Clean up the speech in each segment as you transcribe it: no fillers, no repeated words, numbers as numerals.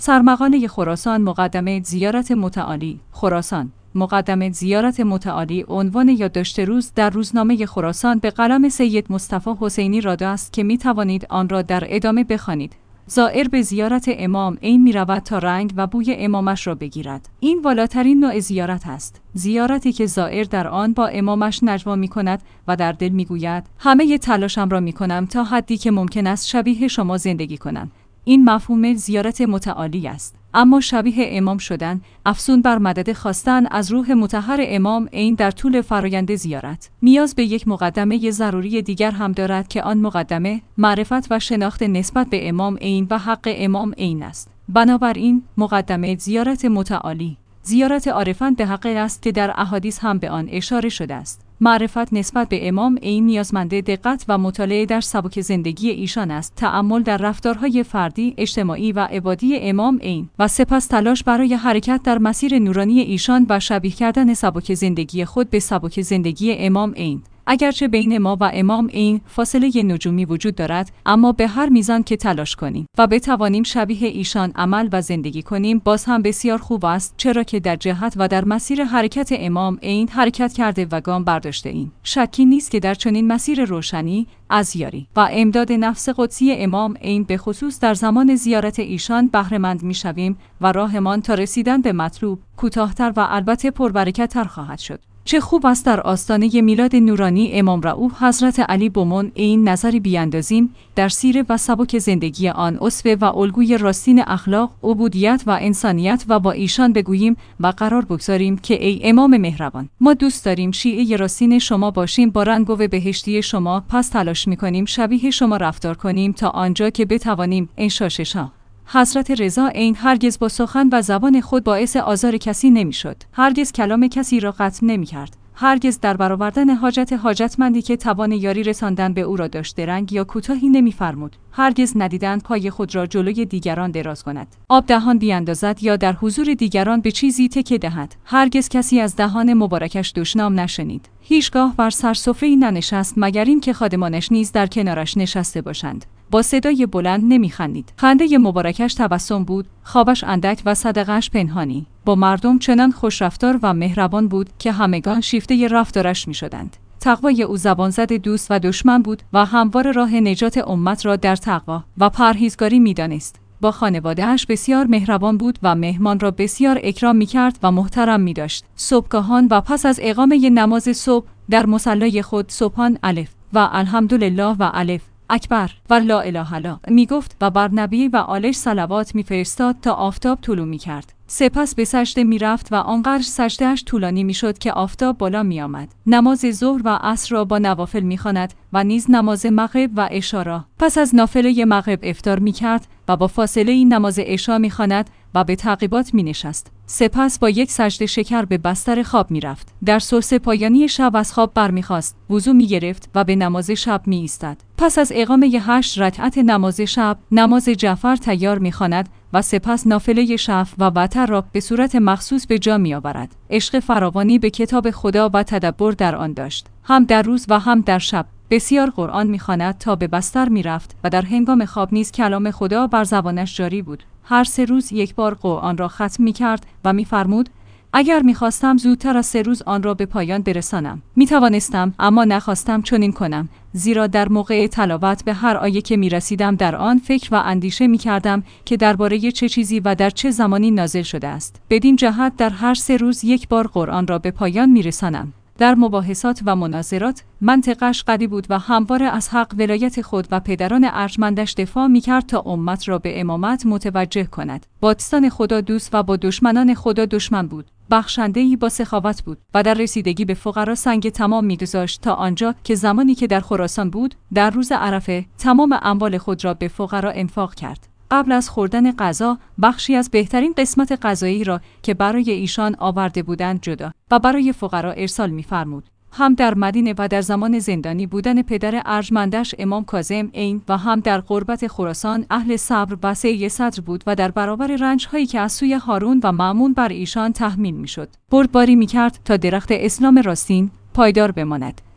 سرمقاله خراسان مقدمه زیارت متعالی خراسان مقدمه زیارت متعالی عنوان یادداشت روز در روزنامه خراسان به قلم سید مصطفی حسینی را است که می توانید آن را در ادامه بخوانید. زائر به زیارت امام عین می رود تا رنگ و بوی امامش را بگیرد. این والاترین نوع زیارت است. زیارتی که زائر در آن با امامش نجوا می کند و در دل می گوید همه تلاشم را می کنم تا حدی که ممکن است شبیه شما زندگی کنم. این مفهوم زیارت متعالی است. اما شبیه امام شدن، افسون بر مدد خواستن از روح مطهر امام عین در طول فرایند زیارت، نیاز به یک مقدمه ضروری دیگر هم دارد که آن مقدمه معرفت و شناخت نسبت به امام عین و حق امام عین است. بنابراین مقدمه زیارت متعالی زیارت عارفان به حق است که در احادیث هم به آن اشاره شده است. معرفت نسبت به امام عین نیازمند دقت و مطالعه در سبک زندگی ایشان است، تأمل در رفتارهای فردی، اجتماعی و عبادی امام عین و سپس تلاش برای حرکت در مسیر نورانی ایشان و شبیه کردن سبک زندگی خود به سبک زندگی امام عین. اگرچه بین ما و امام عین فاصله نجومی وجود دارد، اما به هر میزان که تلاش کنیم و بتوانیم شبیه ایشان عمل و زندگی کنیم باز هم بسیار خوب است، چرا که در جهت و در مسیر حرکت امام عین حرکت کرده و گام برداشته ایم. شکی نیست که در چنین مسیر روشنی، ازیاری و امداد نفس قدسی امام عین به خصوص در زمان زیارت ایشان بهره مند می‌شویم و راهمان تا رسیدن به مطلوب کوتاه‌تر و البته پربرکت‌تر خواهد شد. چه خوب است در آستانه میلاد نورانی امام رؤوف حضرت علی بومون عین نظری بیاندازیم در سیره و سبک زندگی آن اسوه و الگوی راستین اخلاق، عبودیت و انسانیت و با ایشان بگوییم و قرار بگذاریم که ای امام مهربان، ما دوست داریم شیعه راستین شما باشیم، با رنگ و بهشتی شما، پس تلاش می‌کنیم شبیه شما رفتار کنیم تا آنجا که بتوانیم انشاءالله. حضرت رضا عین هرگز با سخن و زبان خود باعث آزار کسی نمی‌شد، هرگز کلام کسی را قطع نمی‌کرد، هرگز در برآوردن حاجتمندی که توان یاری رساندن به او را داشت درنگ یا کوتاهی نمی‌فرمود، هرگز ندیدند پای خود را جلوی دیگران دراز کند، آب دهان بیاندازد یا در حضور دیگران به چیزی تکیه دهد، هرگز کسی از دهان مبارکش دشنام نشنید، هیچگاه بر سر سفره‌ای ننشست مگر این که خادمانش نیز در کنارش نشسته باشند. با صدای بلند نمیخندید. خنده مبارکش تبسم بود، خوابش اندک و صدقه‌اش پنهانی. با مردم چنان خوش رفتار و مهربان بود که همگان شیفته رفتارش میشدند. تقوای او زبان زد دوست و دشمن بود و هموار راه نجات امت را در تقوا و پرهیزگاری میدانست. با خانواده‌اش بسیار مهربان بود و مهمان را بسیار اکرام میکرد و محترم میداشت. صبحگاهان و پس از اقامه نماز صبح در مصلی خود سبحان الف و الحمدلله و الف اکبر و لا اله الا می گفت و بر نبی و آلش صلوات می فرستاد تا آفتاب طلوع می کرد. سپس به سجده می رفت و آنقدر سجدهش طولانی می شد که آفتاب بالا می آمد. نماز ظهر و عصر را با نوافل می خواند و نیز نماز مغرب و عشا را. پس از نافله مغرب افطار می کرد و با فاصله این نماز عشا می خواند و به تعقیبات می نشست. سپس با یک سجده شکر به بستر خواب می رفت. در ثلث پایانی شب از خواب برمیخاست، وضو می گرفت و به نماز شب می ایستاد. پس از اقامه 8 رکعت نماز شب، نماز جعفر تیار می خواند و سپس نافله شفع و وتر را به صورت مخصوص به جا می آورد. عشق فراوانی به کتاب خدا و تدبر در آن داشت. هم در روز و هم در شب بسیار قرآن می‌خواند تا به بستر می‌رفت و در هنگام خواب نیز کلام خدا بر زبانش جاری بود. هر 3 روز یک بار قرآن را ختم می‌کرد و می‌فرمود اگر می‌خواستم زودتر از 3 روز آن را به پایان برسانم می‌توانستم، اما نخواستم چنین کنم، زیرا در موقع تلاوت به هر آیه که می‌رسیدم در آن فکر و اندیشه می‌کردم که درباره چه چیزی و در چه زمانی نازل شده است. بدین جهت در هر 3 روز یک بار قرآن را به پایان می‌رسانم. در مباحثات و مناظرات منطقش قوی بود و همواره از حق ولایت خود و پدران ارجمندش دفاع می‌کرد تا امت را به امامت متوجه کند. با دوستان خدا دوست و با دشمنان خدا دشمن بود. بخشنده‌ای با سخاوت بود و در رسیدگی به فقرا سنگ تمام می‌گذاشت تا آنجا که زمانی که در خراسان بود در روز عرفه تمام اموال خود را به فقرا انفاق کرد. قبل از خوردن غذا بخشی از بهترین قسمت غذایی را که برای ایشان آورده بودند جدا و برای فقرا ارسال می‌فرمود. هم در مدینه و در زمان زندانی بودن پدر ارجمندش امام کاظم عین و هم در غربت خراسان اهل صبر و سعی صدر بود و در برابر رنج‌هایی که از سوی هارون و مأمون بر ایشان تحمیل می‌شد بردباری می‌کرد تا درخت اسلام راستین پایدار بماند.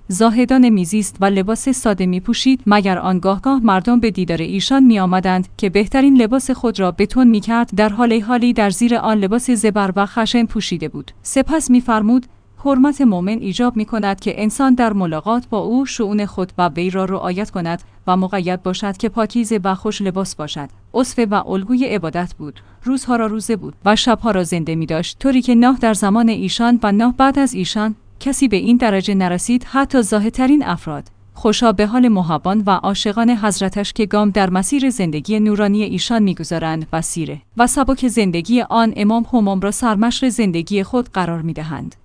زاهدانه میزیست و لباس ساده میپوشید، مگر آنگاه مردم به دیدار ایشان میآمدند که بهترین لباس خود را به تن میکرد، در حالی در زیر آن لباس زبر و خشن پوشیده بود. سپس میفرمود: حرمت مؤمن ایجاب می‌کند که انسان در ملاقات با او شؤون خود و وی را رعایت کند و مقید باشد که پاکیزه و خوش لباس باشد. اسوه و الگوی عبادت بود. روزها را روزه بود و شبها را زنده می‌داشت، طوری که نه در زمان ایشان و نه بعد از ایشان کسی به این درجه نرسید، حتی زاهدترین افراد. خوشا به حال محبان و عاشقان حضرتش که گام در مسیر زندگی نورانی ایشان می‌گذارند و سیره و سبک زندگی آن امام همام را سرمشق زندگی خود قرار می‌دهند.